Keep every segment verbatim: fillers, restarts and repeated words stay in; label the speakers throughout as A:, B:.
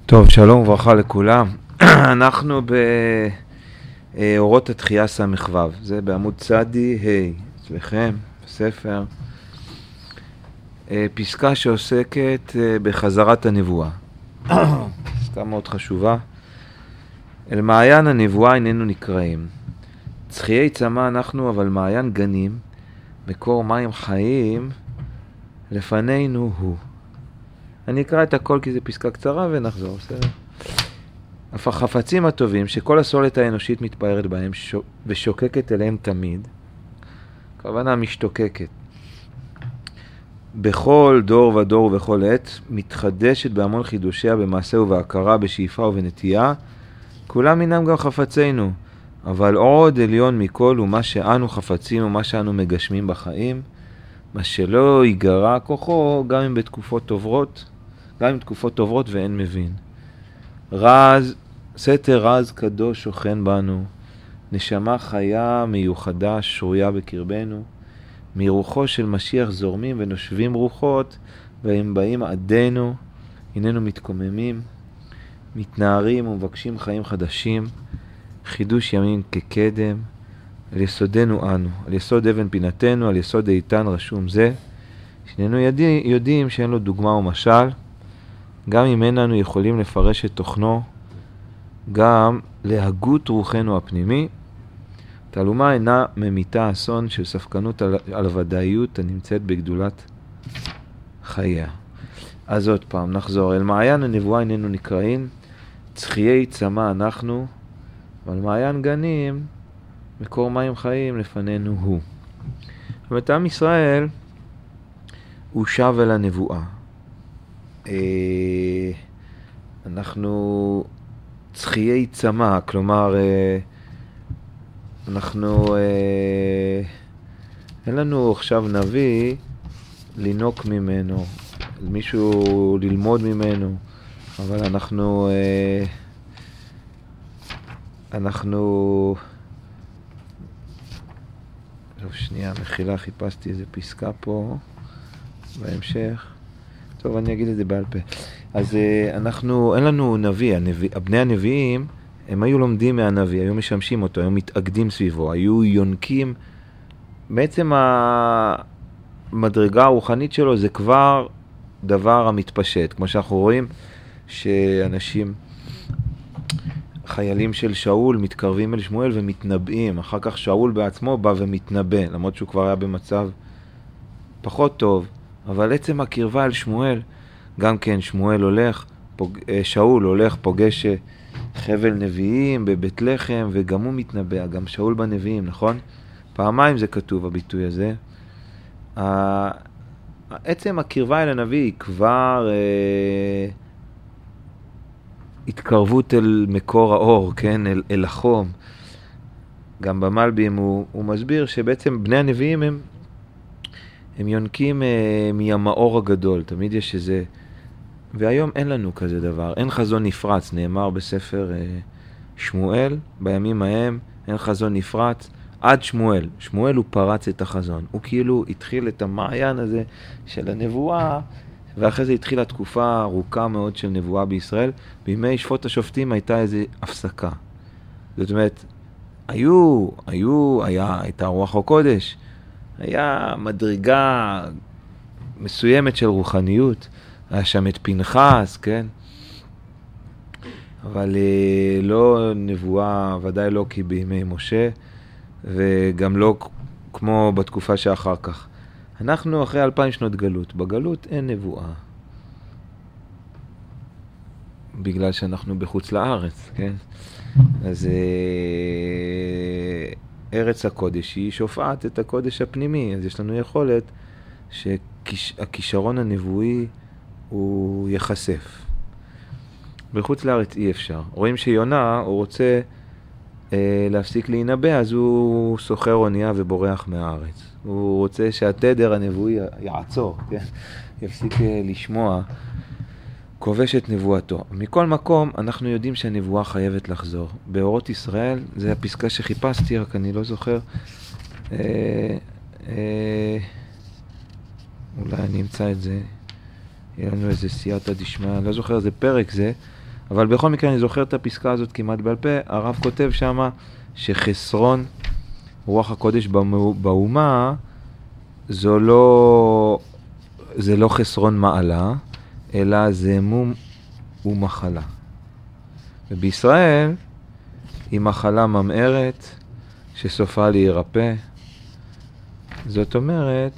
A: טוב, שלום וברכה לכולם. אנחנו באורות התחייה סמ"ו, זה בעמוד צדי ה' אצלכם בספר, פסקה שעוסקת בחזרת הנבואה. פסקה מאוד חשובה. אל מעיין הנבואה איננו נקראים. צחיי צמא אנחנו, אבל מעיין גנים, מקור מים חיים לפנינו הוא. אני אקרא את הכל כי זה פסקה קצרה ונחזור, בסדר? אף החפצים הטובים שכל הסולת האנושית מתפארת בהם ושוקקת אליהם תמיד, כוונה משתוקקת, בכל דור ודור ובכל עת, מתחדשת בהמון חידושיה במעשה ובהכרה, בשאיפה ובנטייה, כולם אינם גם חפצינו, אבל עוד עליון מכל הוא מה שאנו חפצים ומה שאנו מגשמים בחיים, מה שלא ייגרע כוחו גם אם בתקופות טובות, גם אם תקופות טובות ואין מבין. רז, סתר רז קדוש שוכן בנו, נשמה חיה מיוחדה שרויה בקרבנו, מרוחו של משיח זורמים ונושבים רוחות, והם באים עדינו, הננו מתקוממים, מתנערים ומבקשים חיים חדשים, חידוש ימים כקדם, על יסודנו אנו, על יסוד אבן פינתנו, על יסוד איתן רשום זה, שננו יודעים, יודעים שאין לו דוגמה ומשל, גם אם איננו יכולים לפרש את תוכנו, גם להגות רוחנו הפנימי, תעלומה אינה ממיתה אסון של ספקנות על, על הוודאיות הנמצאת בגדולת חייה. אז עוד פעם, נחזור. אל מעיין הנבואה איננו נקראים, צחיי צמא אנחנו, אבל מעיין גנים, מקור מים חיים לפנינו הוא. ואת עם ישראל, הוא שב אל הנבואה. אנחנו צחיי צמא, כלומר, אנחנו, אין לנו עכשיו נביא לנוק ממנו, מישהו ללמוד ממנו, אבל אנחנו, אנחנו, טוב, שנייה, מחילה, חיפשתי איזה פסקה פה, בהמשך. טוב, אני אגיד את זה בעל פה. אז אנחנו, אין לנו נביא, הנביא, בני הנביאים, הם היו לומדים מהנביא, היו משמשים אותו, היו מתאגדים סביבו, היו יונקים. בעצם המדרגה הרוחנית שלו זה כבר דבר המתפשט. כמו שאנחנו רואים שאנשים, חיילים של שאול מתקרבים אל שמואל ומתנבאים. אחר כך שאול בעצמו בא ומתנבא, למרות שהוא כבר היה במצב פחות טוב. אבל עצם הקרבה אל שמואל, גם כן שמואל הולך, פוג... שאול הולך, פוגש חבל נביאים בבית לחם, וגם הוא מתנבא, גם שאול בנביאים, נכון? פעמיים זה כתוב, הביטוי הזה. עצם הקרבה אל הנביא היא כבר אה, התקרבות אל מקור האור, כן? אל, אל החום. גם במלבים הוא, הוא מסביר שבעצם בני הנביאים הם הם יונקים אה, מהמאור הגדול, תמיד יש איזה, והיום אין לנו כזה דבר, אין חזון נפרץ, נאמר בספר אה, שמואל, בימים ההם אין חזון נפרץ, עד שמואל, שמואל הוא פרץ את החזון, הוא כאילו התחיל את המעיין הזה של הנבואה, ואחרי זה התחילה תקופה ארוכה מאוד של נבואה בישראל, בימי שפוט השופטים הייתה איזו הפסקה, זאת אומרת, היו, היו, היה, הייתה רוח הקודש, היה מדרגה מסוימת של רוחניות, היה שם את פנחס, כן? אבל לא נבואה, ודאי לא כי בימי משה, וגם לא כמו בתקופה שאחר כך. אנחנו אחרי אלפיים שנות גלות, בגלות אין נבואה. בגלל שאנחנו בחוץ לארץ, כן? אז ארץ הקודש היא שופעת את הקודש הפנימי, אז יש לנו יכולת שהכישרון הנבואי הוא יחשף. בחוץ לארץ אי אפשר. רואים שיונה, הוא רוצה אה, להפסיק להינבא, אז הוא סוחר אונייה ובורח מהארץ. הוא רוצה שהתדר הנבואי יעצור, כן? יפסיק אה, לשמוע, כובש את נבואתו. מכל מקום, אנחנו יודעים שהנבואה חייבת לחזור. באורות ישראל, זה הפסקה שחיפשתי, רק אני לא זוכר. אה, אה, אולי אני אמצא את זה. יהיה לנו איזה סייעתא דשמיא, אני לא זוכר איזה פרק זה, אבל בכל מקרה אני זוכר את הפסקה הזאת כמעט בעל פה, הרב כותב שמה שחסרון רוח הקודש באומה, זו לא, זה לא חסרון מעלה, אלא זה מום ומחלה. ובישראל היא מחלה ממארת שסופה להירפא. זאת אומרת,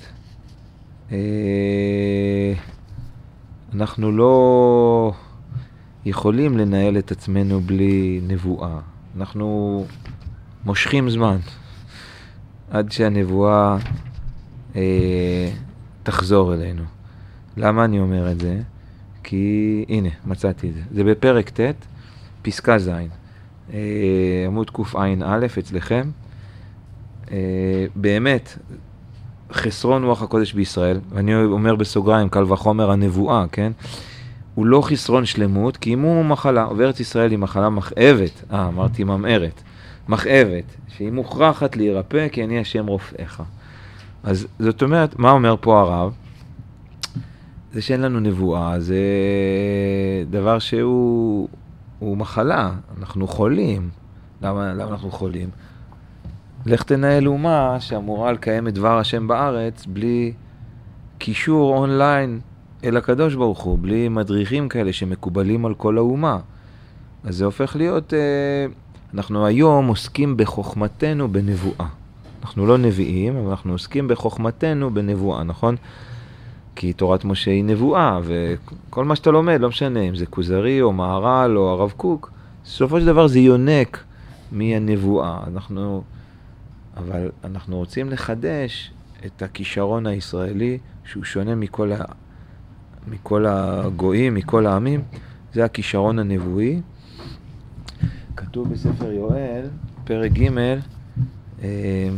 A: אה, אנחנו לא יכולים לנהל את עצמנו בלי נבואה. אנחנו מושכים זמן עד שהנבואה אה, תחזור אלינו. למה אני אומר את זה? כי הנה, מצאתי את זה. זה בפרק ט', פסקה ז', אה, עמוד קע"א אצלכם. אה, באמת, חסרון רוח הקודש בישראל, ואני אומר בסוגריים, קל וחומר הנבואה, כן? הוא לא חסרון שלמות, כי אם הוא מחלה, וארץ ישראל היא מחלה מכאבת, אה, אמרתי ממארת, מכאבת, שהיא מוכרחת להירפא, כי אני השם רופאיך. אז זאת אומרת, מה אומר פה הרב? זה שאין לנו נבואה, זה דבר שהוא הוא מחלה, אנחנו חולים. למה, למה אנחנו חולים? לך תנהל אומה שאמורה לקיים את דבר השם בארץ בלי קישור אונליין אל הקדוש ברוך הוא, בלי מדריכים כאלה שמקובלים על כל האומה. אז זה הופך להיות, אנחנו היום עוסקים בחוכמתנו בנבואה. אנחנו לא נביאים, אבל אנחנו עוסקים בחוכמתנו בנבואה, נכון? כי תורת משה היא נבואה, וכל מה שאתה לומד, לא משנה אם זה כוזרי או מהר"ל או הרב קוק, בסופו של דבר זה יונק מהנבואה. אנחנו, אבל אנחנו רוצים לחדש את הכישרון הישראלי, שהוא שונה מכל, ה, מכל הגויים, מכל העמים, זה הכישרון הנבואי. כתוב בספר יואל, פרק ג', אה,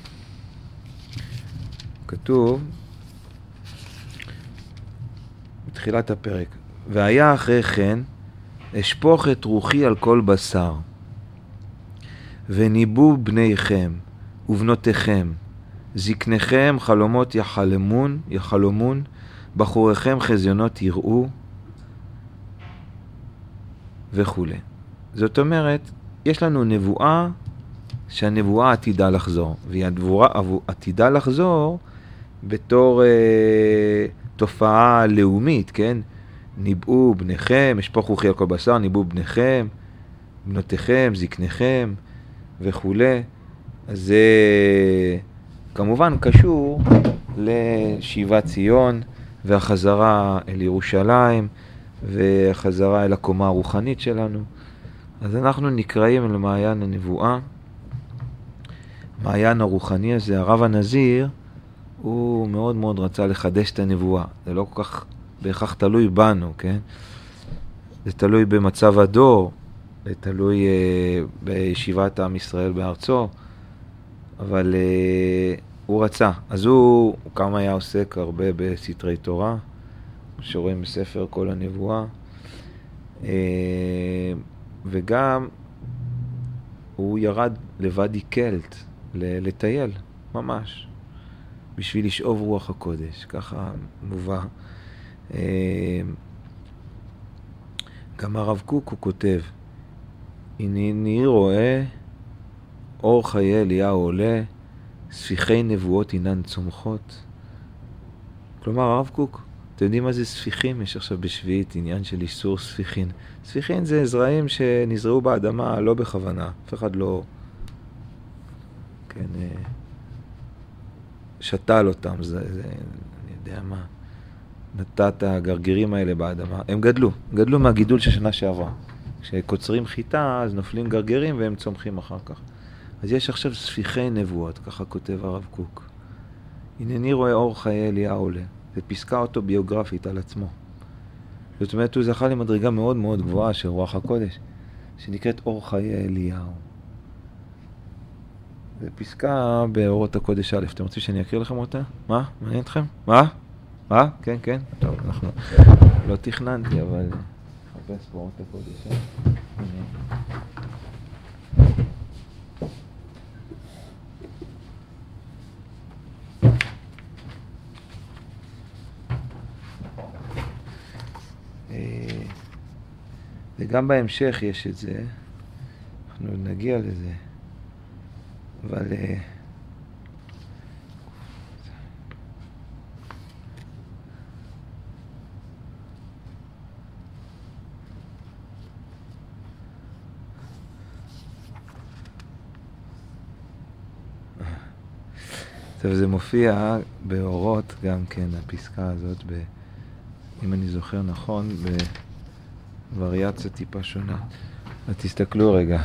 A: כתוב, בתחילת הפרק, והיה אחרי כן, אשפוך את רוחי על כל בשר, וניבאו בניכם ובנותיכם, זקניכם חלומות יחלמון, יחלומון, בחוריכם חזיונות יראו, וכו'. זאת אומרת, יש לנו נבואה שהנבואה עתידה לחזור, והיא עתידה לחזור בתור אה, תופעה לאומית, כן? ניבאו בניכם, אשפוך רוחי על כל בשר, ניבאו בניכם, בנותיכם, זקניכם וכו'. אז זה כמובן קשור לשיבת ציון והחזרה אל ירושלים והחזרה אל הקומה הרוחנית שלנו. אז אנחנו נקראים אל מעיין הנבואה. מעיין הרוחני הזה, הרב הנזיר, הוא מאוד מאוד רצה לחדש את הנבואה. זה לא כל כך בהכרח תלוי בנו, כן? זה תלוי במצב הדור, זה תלוי uh, בישיבת עם ישראל בארצו, אבל uh, הוא רצה. אז הוא, הוא כמה היה עוסק הרבה בסתרי תורה, שרואים בספר כל הנבואה, uh, וגם הוא ירד לוואדי קלט, לטייל, ממש, בשביל לשאוב רוח הקודש, ככה מובא. גם הרב קוק הוא כותב, הנני רואה אור חיי אליהו עולה, ספיחי נבואות אינן צומחות. כלומר, הרב קוק, אתם יודעים מה זה ספיחים? יש עכשיו בשביעית עניין של איסור ספיחין. ספיחין זה זרעים שנזרעו באדמה לא בכוונה, אף אחד לא כן, שתל אותם, זה, זה, אני יודע מה, נתת הגרגירים האלה באדמה, הם גדלו, גדלו מהגידול של שנה שעברה. כשקוצרים חיטה, אז נופלים גרגירים והם צומחים אחר כך. אז יש עכשיו ספיחי נבואות, ככה כותב הרב קוק. הנני רואה אור חיי אליהו עולה. זה פסקה אוטוביוגרפית על עצמו. זאת אומרת, הוא זכה למדרגה מאוד מאוד גבוהה של רוח הקודש, שנקראת אור חיי אליהו. זה פסקה באורות הקודש א'. אתם רוצים שאני אקריא לכם אותה? מה? מעניין אתכם? מה? מה? כן, כן. טוב, אנחנו לא תכננתי, אבל נחפש באורות הקודש א'. וגם בהמשך יש את זה, אנחנו נגיע לזה, אבל טוב, זה מופיע באורות גם כן, הפסקה הזאת, ב, אם אני זוכר נכון, בווריאציה טיפה שונה. אז תסתכלו רגע.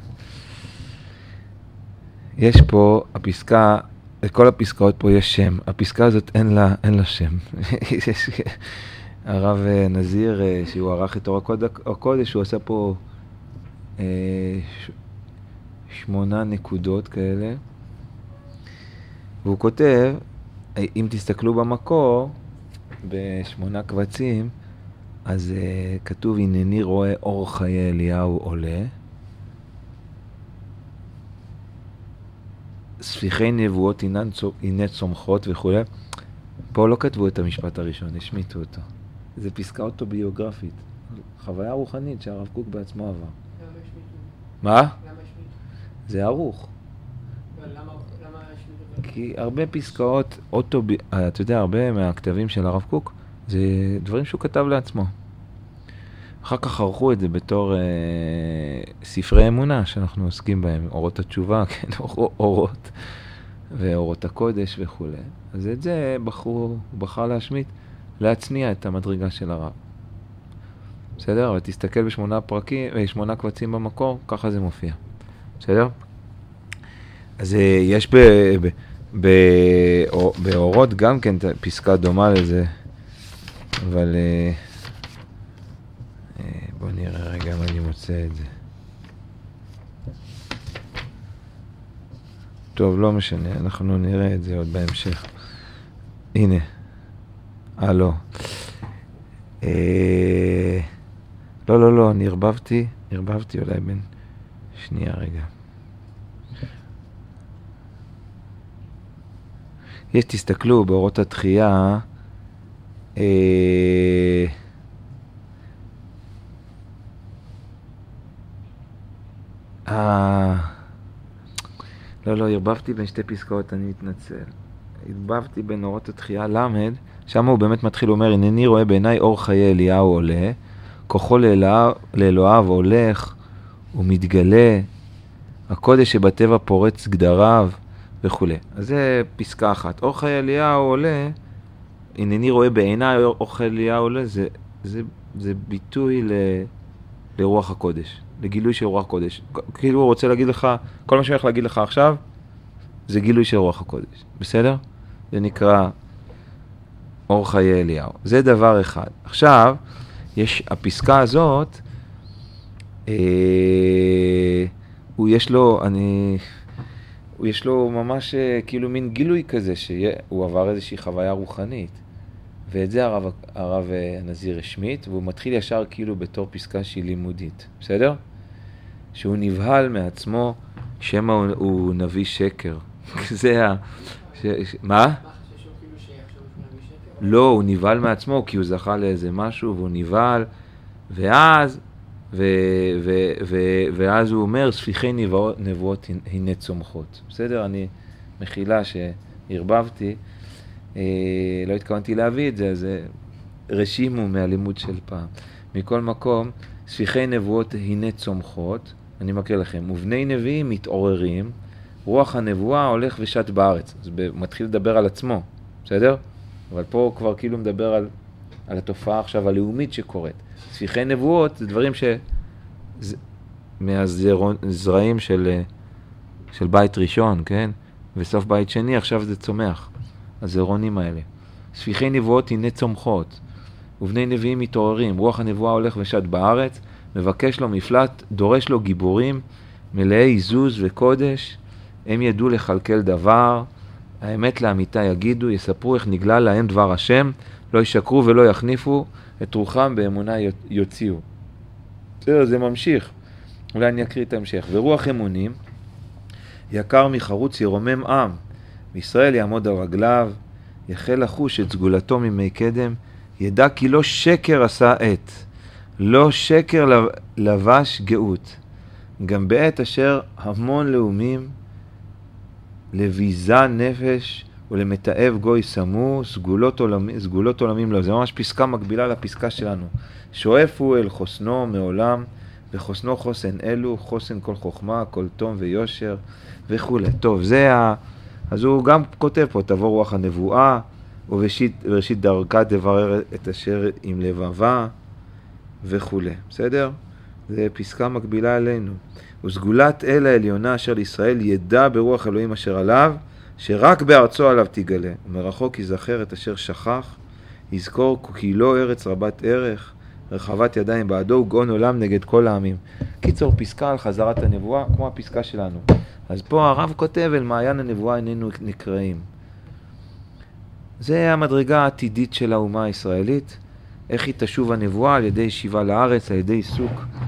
A: יש פה, הפסקה, לכל הפסקאות פה יש שם. הפסקה הזאת אין לה, אין לה שם. יש, הרב נזיר, שהוא ערך את אור הקודש, הוא עשה פה אה, ש, שמונה נקודות כאלה. והוא כותב, אם תסתכלו במקור, בשמונה קבצים, אז uh, כתוב, הנני רואה אור חיי אליהו עולה. ספיחי נבואות הנה צומחות וכו'. פה לא כתבו את המשפט הראשון, השמיטו אותו. זה פסקה אוטוביוגרפית. חוויה רוחנית שהרב קוק בעצמו עבר. למה השמיטו? מה? למה השמיטו? זה ערוך. למה כי הרבה פסקאות, אוטוב... אתה יודע, הרבה מהכתבים של הרב קוק, זה דברים שהוא כתב לעצמו. אחר כך ערכו את זה בתור אה, ספרי אמונה שאנחנו עוסקים בהם, אורות התשובה, כן, אור, אורות, ואורות הקודש וכו'. אז את זה בחרו, הוא בחר להשמיט, להצניע את המדרגה של הרב. בסדר? אבל תסתכל בשמונה פרקים, שמונה קבצים במקור, ככה זה מופיע. בסדר? אז יש ב, ב, ב, באורות גם כן פסקה דומה לזה, אבל בוא נראה רגע מה אני מוצא את זה. טוב, לא משנה, אנחנו נראה את זה עוד בהמשך. הנה. אה, לא. אה, לא, לא, לא, נרבבתי, נרבבתי אולי בין שנייה רגע. יש, תסתכלו, באורות התחייה, אה, אה, לא, לא, הרבבתי בין שתי פסקאות, אני מתנצל. הרבבתי בין אורות התחייה, למד, שם הוא באמת מתחיל, הוא אומר, הנני רואה בעיניי אור חיי אליהו עולה, כוחו לאלוהיו הולך ומתגלה, הקודש שבטבע פורץ גדריו וכו'. אז זה פסקה אחת. אור חיי אליהו עולה, הנני רואה בעיניי אור חיי אליהו עולה, זה, זה, זה ביטוי ל, לרוח הקודש, לגילוי של רוח הקודש. כאילו הוא רוצה להגיד לך, כל מה שאני הולך להגיד לך עכשיו, זה גילוי של רוח הקודש. בסדר? זה נקרא אור חיי אליהו. זה דבר אחד. עכשיו, יש, הפסקה הזאת, אה, הוא יש לו, אני, הוא יש לו ממש כאילו מין גילוי כזה, שהוא עבר איזושהי חוויה רוחנית. ואת זה הרב, הרב נזיר השמיט, והוא מתחיל ישר כאילו בתור פסקה שהיא לימודית. בסדר? שהוא נבהל מעצמו, שמא הוא, הוא נביא שקר. זה ה... ש, ש, מה? לא, הוא נבהל מעצמו, כי הוא זכה לאיזה משהו, והוא נבהל, ואז, ו, ו, ו, ואז הוא אומר, ספיחי נבואות, נבואות הנה צומחות. בסדר? אני מחילה שהרבבתי, אה, לא התכוונתי להביא את זה, אז רשימו מהלימוד של פעם. מכל מקום, ספיחי נבואות הנה צומחות, אני מקריא לכם, ובני נביאים מתעוררים, רוח הנבואה הולך ושט בארץ. אז הוא מתחיל לדבר על עצמו, בסדר? אבל פה הוא כבר כאילו מדבר על, על התופעה עכשיו הלאומית שקורית. ספיחי נבואות זה דברים ש... מהזרעים של, של בית ראשון, כן? וסוף בית שני, עכשיו זה צומח. הזרעונים האלה. ספיחי נבואות הנה צומחות, ובני נביאים מתעוררים, רוח הנבואה הולך ושט בארץ, מבקש לו מפלט, דורש לו גיבורים, מלאי עזוז וקודש, הם ידעו לחלקל דבר, האמת לאמיתה יגידו, יספרו איך נגלה להם דבר השם, לא ישקרו ולא יחניפו, את רוחם באמונה יוציאו. בסדר, זה ממשיך. אולי אני אקריא את ההמשך. ורוח אמונים, יקר מחרוץ ירומם עם, מישראל יעמוד על רגליו, יחל לחוש את סגולתו ממי קדם, ידע כי לא שקר עשה עת, לא שקר לבש גאות, גם בעת אשר המון לאומים לביזה נפש ולמתאב גוי סמו, סגולות, עולמי, סגולות עולמים לו. זה ממש פסקה מקבילה לפסקה שלנו. שואפו אל חוסנו מעולם, וחוסנו חוסן אלו, חוסן כל חוכמה, כל תום ויושר וכו'. טוב, זה ה... אז הוא גם כותב פה, תבוא רוח הנבואה, ובראשית דרכה תברר את אשר עם לבבה וכו'. בסדר? זה פסקה מקבילה אלינו. וסגולת אל העליונה אשר לישראל ידע ברוח אלוהים אשר עליו, שרק בארצו עליו תגלה. ומרחוק יזכר את אשר שכח, יזכור כי לא ארץ רבת ערך, רחבת ידיים בעדו וגאון עולם נגד כל העמים. קיצור, פסקה על חזרת הנבואה, כמו הפסקה שלנו. אז פה הרב כותב, אל מעיין הנבואה איננו נקראים. זה המדרגה העתידית של האומה הישראלית, איך היא תשוב הנבואה על ידי שיבה לארץ, על ידי עיסוק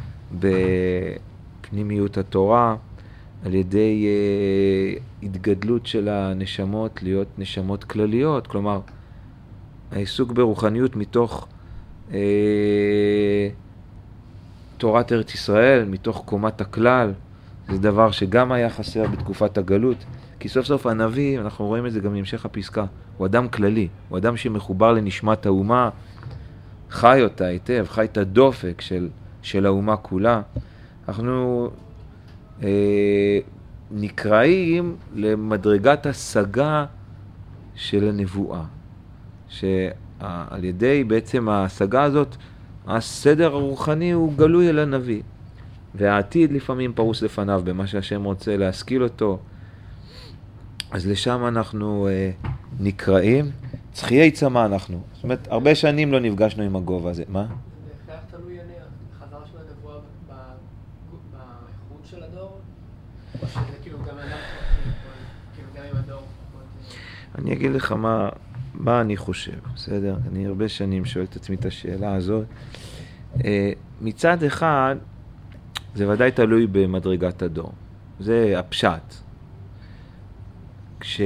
A: בפנימיות התורה, על ידי אה, התגדלות של הנשמות להיות נשמות כלליות, כלומר, העיסוק ברוחניות מתוך אה, תורת ארץ ישראל, מתוך קומת הכלל, זה דבר שגם היה חסר בתקופת הגלות, כי סוף סוף הנביא, אנחנו רואים את זה גם בהמשך הפסקה, הוא אדם כללי, הוא אדם שמחובר לנשמת האומה, חי אותה היטב, חי את הדופק של, של האומה כולה. אנחנו אה, נקראים למדרגת השגה של הנבואה, שעל ידי בעצם ההשגה הזאת, הסדר הרוחני הוא גלוי אל הנביא, והעתיד לפעמים פרוס לפניו במה שהשם רוצה להשכיל אותו, אז לשם אנחנו אה, נקראים. צחיי צמא אנחנו. זאת אומרת, הרבה שנים לא נפגשנו עם הגובה הזה. מה?
B: זה איך תלוי חזרה של הנבואה באיכות של הדור? או שזה כאילו גם אדם כאילו גם עם הדור?
A: אני אגיד לך מה, מה אני חושב, בסדר? אני הרבה שנים שואל את עצמי את השאלה הזאת. מצד אחד, זה ודאי תלוי במדרגת הדור. זה הפשט. כש...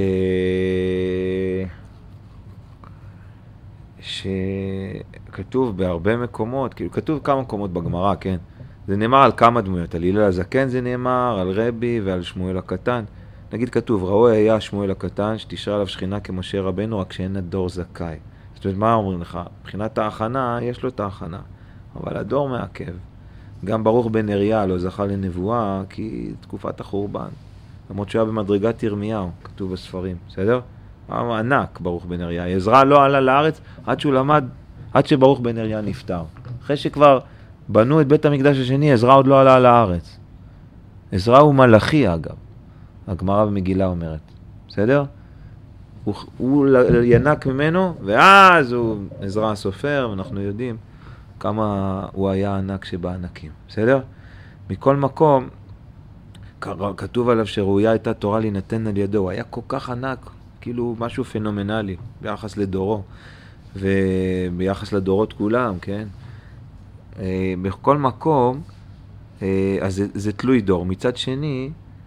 A: שכתוב בהרבה מקומות, כאילו כתוב כמה מקומות בגמרא, כן? זה נאמר על כמה דמויות, על הלל הזקן זה נאמר, על רבי ועל שמואל הקטן. נגיד כתוב, ראוי היה שמואל הקטן שתשרה עליו שכינה כמשה רבנו, רק שאין הדור זכאי. זאת אומרת, מה אומרים לך? מבחינת ההכנה, יש לו את ההכנה, אבל הדור מעכב. גם ברוך בן נריה לא זכה לנבואה, כי תקופת החורבן. למרות שהוא היה במדרגת ירמיהו, כתוב בספרים, בסדר? הוא ענק, ברוך בן נריה. עזרא לא עלה לארץ עד שהוא למד, עד שברוך בן נריה נפטר. אחרי שכבר בנו את בית המקדש השני, עזרא עוד לא עלה לארץ. עזרא הוא מלאכי אגב, הגמרא במגילה אומרת, בסדר? הוא, הוא ינק ממנו, ואז הוא עזרא הסופר, ואנחנו יודעים כמה הוא היה ענק שבענקים, בסדר? מכל מקום, כתוב עליו שראויה הייתה תורה להינתן על ידו, הוא היה כל כך ענק, כאילו משהו פנומנלי ביחס לדורו, וביחס לדורות כולם, כן? בכל מקום, אז זה, זה תלוי דור. מצד שני,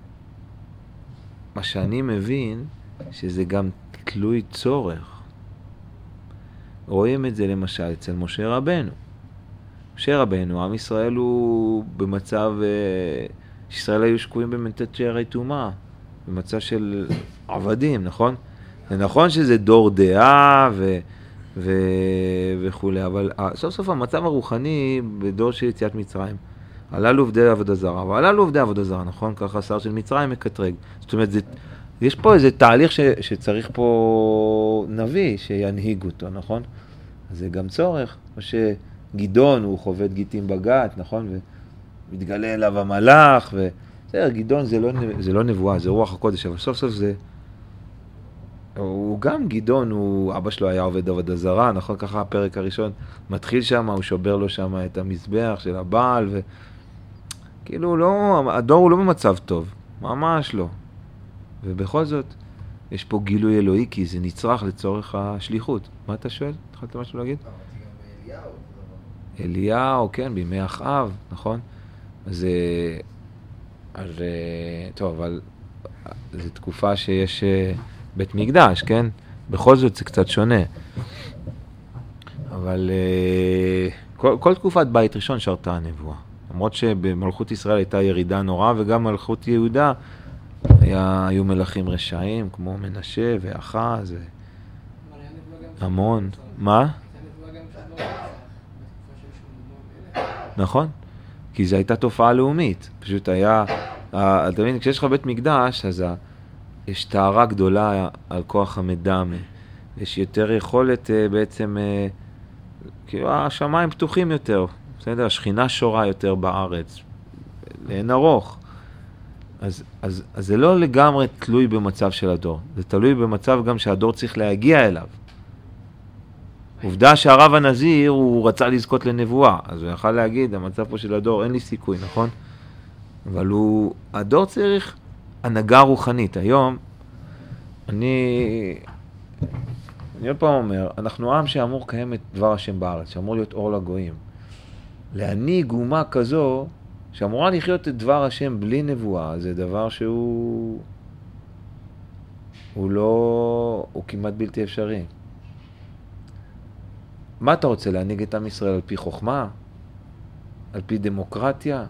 A: מה שאני מבין, שזה גם תלוי צורך. רואים את זה למשל אצל משה רבנו. משה רבנו, עם ישראל הוא במצב, ישראל היו שקועים במתת שערי טומאה, במצב של עבדים, נכון? זה נכון שזה דור דעה ו... ו... וכו', אבל סוף סוף המצב הרוחני בדור של יציאת מצרים, הללו עובדי עבודה זרה, והללו עובדי עבודה זרה, נכון? ככה שר של מצרים מקטרג. זאת אומרת, זה... יש פה איזה תהליך ש... שצריך פה נביא שינהיג אותו, נכון? אז זה גם צורך, כמו שגידון הוא חובד גיטים בגת, נכון? ומתגלה אליו המלאך, ו... בסדר, גידון זה לא, זה לא נבואה, זה רוח הקודש, אבל סוף סוף זה... הוא גם גידון, הוא, אבא שלו היה עובד עבודה זרה, נכון? ככה הפרק הראשון מתחיל שם, הוא שובר לו שם את המזבח של הבעל, ו... כאילו לא, הדור הוא לא במצב טוב, ממש לא. ובכל זאת, יש פה גילוי אלוהי, כי זה נצרך לצורך השליחות. מה אתה שואל? התחלת משהו להגיד?
B: אליהו.
A: אליהו, כן, בימי אחאב, נכון? אז... אז... טוב, אבל... זו תקופה שיש בית מקדש, כן? בכל זאת זה קצת שונה. אבל... כל, כל תקופת בית ראשון שרתה הנבואה. למרות שבמלכות ישראל הייתה ירידה נוראה, וגם מלכות יהודה היה, היו מלכים רשעים, כמו מנשה ואחז והמון. מה? נכון, כי זו הייתה תופעה לאומית. פשוט היה, אתה מבין, כשיש לך בית מקדש, אז יש טהרה גדולה על כוח המדמה. יש יותר יכולת בעצם, כאילו השמיים פתוחים יותר, בסדר? השכינה שורה יותר בארץ, לאין ארוך. אז, אז, אז זה לא לגמרי תלוי במצב של הדור, זה תלוי במצב גם שהדור צריך להגיע אליו. עובדה שהרב הנזיר הוא רצה לזכות לנבואה, אז הוא יכל להגיד, המצב פה של הדור אין לי סיכוי, נכון? אבל הוא, הדור צריך הנהגה רוחנית. היום, אני, אני עוד פעם אומר, אנחנו עם שאמור קיים את דבר השם בארץ, שאמור להיות אור לגויים. להנהיג אומה כזו, שאמורה לחיות את דבר השם בלי נבואה, זה דבר שהוא, הוא לא, הוא כמעט בלתי אפשרי. מה אתה רוצה, להנהיג את עם ישראל על פי חוכמה? על פי דמוקרטיה?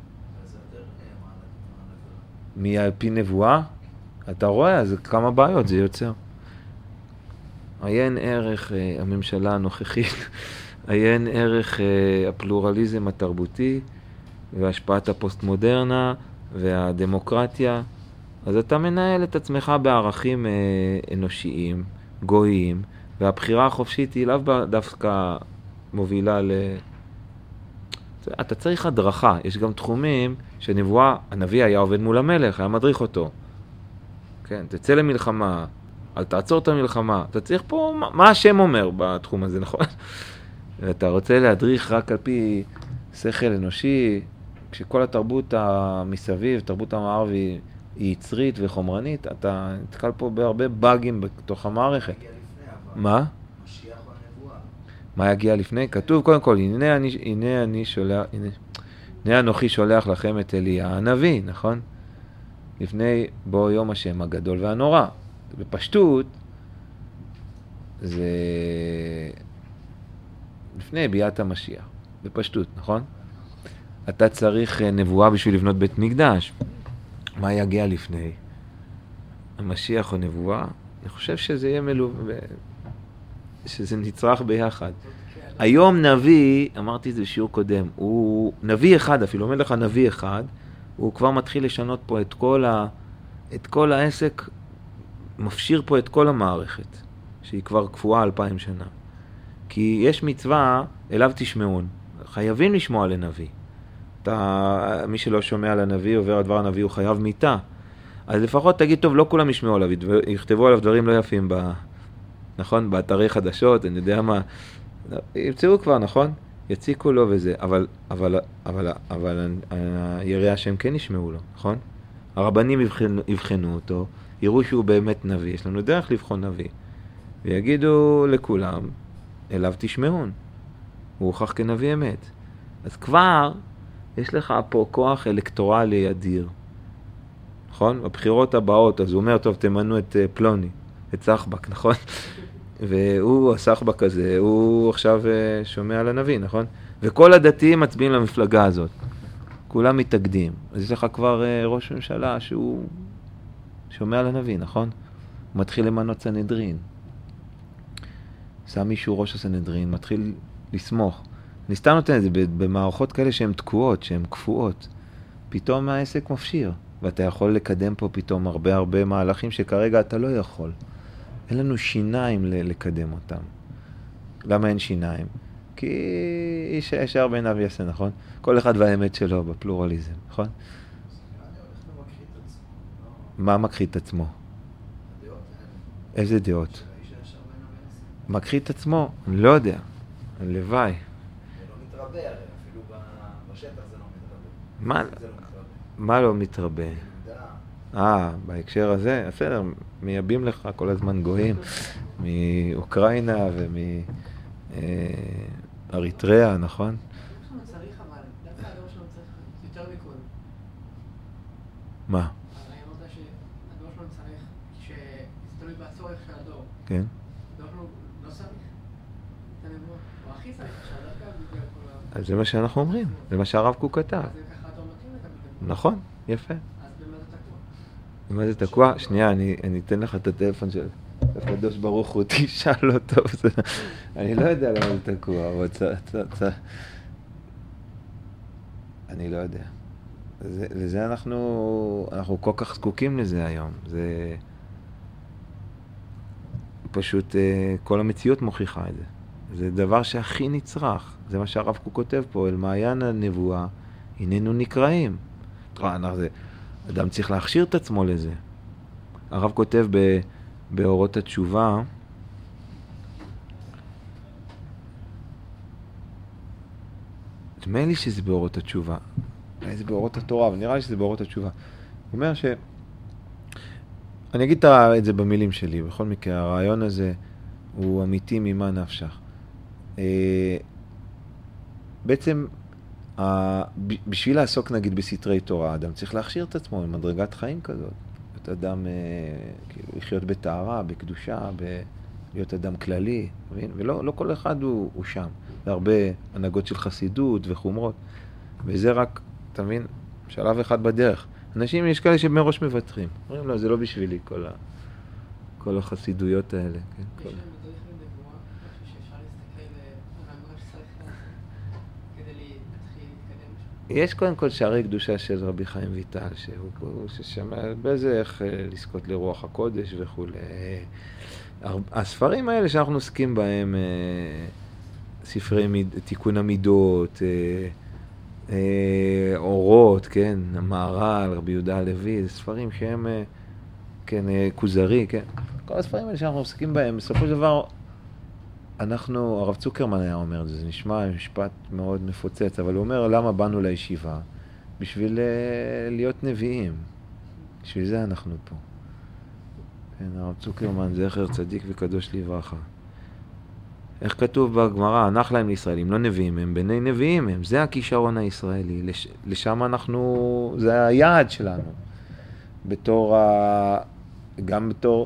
A: מי על פי נבואה? אתה רואה, אז כמה בעיות זה יוצר. עיין ערך uh, הממשלה הנוכחית, עיין ערך uh, הפלורליזם התרבותי, והשפעת הפוסט-מודרנה, והדמוקרטיה. אז אתה מנהל את עצמך בערכים uh, אנושיים, גויים, והבחירה החופשית היא לאו דווקא מובילה ל... אתה צריך הדרכה. יש גם תחומים שנבואה, הנביא היה עובד מול המלך, היה מדריך אותו. כן, תצא למלחמה, אל תעצור את המלחמה. אתה צריך פה, מה, מה השם אומר בתחום הזה, נכון? ואתה רוצה להדריך רק על פי שכל אנושי, כשכל התרבות המסביב, תרבות המערב היא, היא יצרית וחומרנית, אתה נתקל פה בהרבה באגים בתוך המערכת. מה?
C: משיח או הנבואה.
A: מה יגיע לפני? כתוב קודם כל, הנה אני, הנה אני שולח, הנה, הנה אנוכי שולח לכם את אליה הנביא, נכון? לפני בוא יום השם הגדול והנורא. בפשטות, זה לפני ביאת המשיח. בפשטות, נכון? אתה צריך נבואה בשביל לבנות בית מקדש. מה יגיע לפני? המשיח או נבואה? אני חושב שזה יהיה מלוב... שזה נצרך ביחד. היום נביא, אמרתי את זה בשיעור קודם, הוא נביא אחד, אפילו אומר לך נביא אחד, הוא כבר מתחיל לשנות פה את כל, ה... את כל העסק, מפשיר פה את כל המערכת, שהיא כבר קפואה אלפיים שנה. כי יש מצווה, אליו תשמעון. חייבים לשמוע לנביא. אתה, מי שלא שומע לנביא, עובר על דבר הנביא, הוא חייב מיתה. אז לפחות תגיד, טוב, לא כולם ישמעו עליו, יכתבו עליו דברים לא יפים ב... נכון? באתרי חדשות, אני יודע מה, ימצאו כבר, נכון? יציקו לו וזה, אבל, אבל, אבל, אבל, היראי השם כן ישמעו לו, נכון? הרבנים יבחנו, יבחנו אותו, יראו שהוא באמת נביא, יש לנו דרך לבחון נביא, ויגידו לכולם, אליו תשמעון, הוא הוכח כנביא אמת. אז כבר, יש לך פה כוח אלקטורלי אדיר, נכון? בבחירות הבאות, אז הוא אומר, טוב, תמנו את פלוני, את סחבק, נכון? והוא, הסחבק הזה, הוא עכשיו שומע על הנביא, נכון? וכל הדתיים מצביעים למפלגה הזאת. כולם מתאגדים. אז יש לך כבר ראש ממשלה שהוא שומע על הנביא, נכון? הוא מתחיל למנות סנהדרין. שם מישהו ראש הסנהדרין, מתחיל לסמוך. אני סתם נותן את זה במערכות כאלה שהן תקועות, שהן קפואות. פתאום העסק מפשיר. ואתה יכול לקדם פה פתאום הרבה הרבה מהלכים שכרגע אתה לא יכול. אין לנו שיניים לקדם אותם. למה אין שיניים? כי איש הישר בעיניו יעשה, נכון? כל אחד והאמת שלו בפלורליזם, נכון? מה מכחיד את עצמו? איזה דעות? מכחיד את עצמו? אני לא יודע. הלוואי.
C: זה לא מתרבה, אפילו בשטח זה לא מתרבה.
A: מה לא מתרבה? אה, בהקשר הזה, בסדר, מייבים לך כל הזמן גויים מאוקראינה ומאריתריאה, נכון?
B: הדור שלנו צריך, אבל דווקא הדור שלנו צריך יותר מכל.
A: מה?
B: הרעיון הזה שהדור שלנו צריך, שזה תלוי בצורך של הדור.
A: כן.
B: הדור שלנו לא צריך את הנבואה. הכי צריך, דווקא בגלל כל ה...
A: אז זה מה שאנחנו אומרים, זה מה שהרב קוק כתב.
B: אז זה ככה אתה מתאים את המתאים.
A: נכון, יפה.
B: אז במה זה תקוע?
A: מה זה תקוע? שנייה, אני, אני אתן לך את הטלפון של הקדוש ברוך הוא, תשאל אותו. זה... אני לא יודע למה זה תקוע, אבל צ... צ... צ... אני לא יודע. זה, לזה אנחנו, אנחנו כל כך זקוקים לזה היום. זה פשוט, כל המציאות מוכיחה את זה. זה דבר שהכי נצרך. זה מה שהרב קוק כותב פה, אל מעיין הנבואה, הננו נקראים. זה, אדם צריך להכשיר את עצמו לזה. הרב כותב ב, באורות התשובה, נדמה לי שזה באורות התשובה. אולי זה באורות התורה, אבל נראה לי שזה באורות התשובה. הוא אומר ש... אני אגיד את זה במילים שלי, בכל מקרה, הרעיון הזה הוא אמיתי ממה נפשך. בעצם, בשביל לעסוק נגיד בסתרי תורה, אדם צריך להכשיר את עצמו במדרגת חיים כזאת. להיות אדם, כאילו, לחיות בתארה, בקדושה, ב... להיות אדם כללי, ולא לא כל אחד הוא, הוא שם. זה הרבה הנהגות של חסידות וחומרות, וזה רק, אתה מבין, שלב אחד בדרך. אנשים, יש כאלה שמראש מוותרים. אומרים, לא, זה לא בשבילי, כל, ה... כל החסידויות האלה. כן,
B: יש
A: כל...
B: להם בדרך לנבואה, משהו שאפשר להסתכל על מה שצריך לעשות כדי להתחיל להתקדם.
A: יש קודם כל שערי קדושה של רבי חיים ויטל, שהוא ששמע באיזה איך לזכות לרוח הקודש וכו'. הספרים האלה שאנחנו עוסקים בהם, ספרי מיד, תיקון המידות, אורות, כן, המהר"ל, רבי יהודה הלוי, זה ספרים שהם, כן, כוזרי, כן. כל הספרים האלה שאנחנו עוסקים בהם, בסופו של דבר, אנחנו, הרב צוקרמן היה אומר, זה נשמע משפט מאוד מפוצץ, אבל הוא אומר, למה באנו לישיבה? בשביל להיות נביאים. בשביל זה אנחנו פה. כן, הרב צוקרמן, זכר צדיק וקדוש לברכה. איך כתוב בגמרא, הנח להם לישראלים, לא נביאים, הם בני נביאים, הם, זה הכישרון הישראלי, לש, לשם אנחנו, זה היעד שלנו. בתור, ה, גם בתור,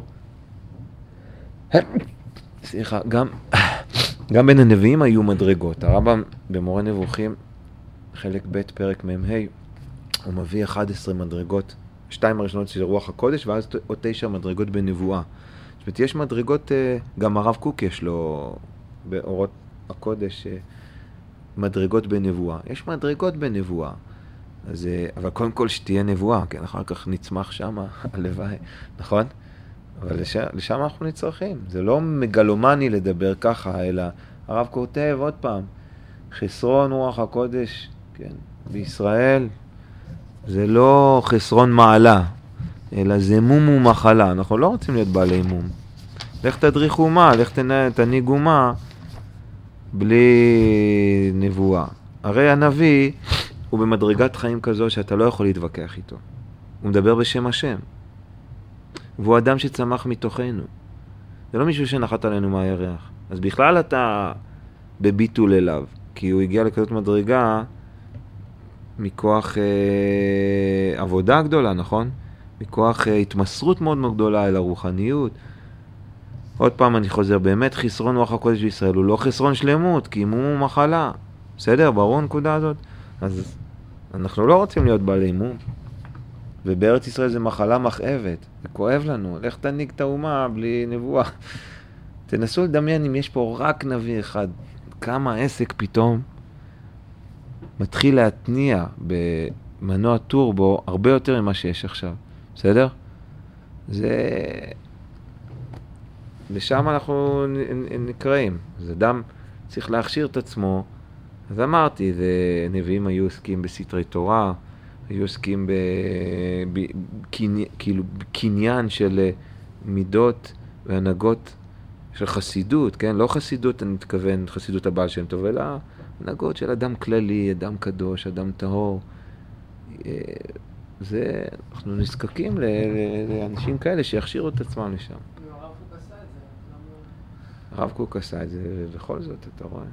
A: סליחה, גם, גם בין הנביאים היו מדרגות. הרמב"ם במורה נבוכים, חלק ב' פרק מ"ה, הוא מביא אחת עשרה מדרגות, שתיים הראשונות של רוח הקודש, ואז עוד תשע מדרגות בנבואה. זאת אומרת, יש מדרגות, גם הרב קוק יש לו באורות הקודש מדרגות בנבואה. יש מדרגות בנבואה. אז, אבל קודם כל שתהיה נבואה, כן, אחר כך נצמח שמה, הלוואי, נכון? אבל לשם, לשם אנחנו נצרכים. זה לא מגלומני לדבר ככה, אלא הרב כותב עוד פעם, חסרון רוח הקודש, כן, בישראל, זה לא חסרון מעלה, אלא זה מום ומחלה. אנחנו לא רוצים להיות בעלי מום. לך תדריכו מה, לך תניגו מה, בלי נבואה. הרי הנביא הוא במדרגת חיים כזו שאתה לא יכול להתווכח איתו. הוא מדבר בשם השם. והוא אדם שצמח מתוכנו. זה לא מישהו שנחת עלינו מהירח. אז בכלל אתה בביטול אליו, כי הוא הגיע לכזאת מדרגה מכוח אה, עבודה גדולה, נכון? מכוח אה, התמסרות מאוד מאוד גדולה אל הרוחניות. עוד פעם אני חוזר, באמת חסרון רוח הקודש בישראל הוא לא חסרון שלמות, כי מום הוא מחלה. בסדר? ברור נקודה הזאת? אז אנחנו לא רוצים להיות בעלי מום. ובארץ ישראל זה מחלה מכאבת. זה כואב לנו. לך תניג את האומה בלי נבואה. תנסו לדמיין אם יש פה רק נביא אחד. כמה עסק פתאום מתחיל להתניע במנוע טורבו הרבה יותר ממה שיש עכשיו. בסדר? זה... לשם אנחנו נקראים. אז אדם צריך להכשיר את עצמו. אז אמרתי, זה נביאים היו עוסקים בסתרי תורה, היו עוסקים בקניין של מידות והנהגות של חסידות, כן? לא חסידות, אני מתכוון חסידות הבעל שם טוב, אלא הנהגות של אדם כללי, אדם קדוש, אדם טהור. זה, אנחנו נזקקים לאנשים כאלה שיכשירו את עצמם לשם.
B: הרב קוק עשה את זה.
A: הרב קוק עשה את זה, ובכל זאת, אתה רואה.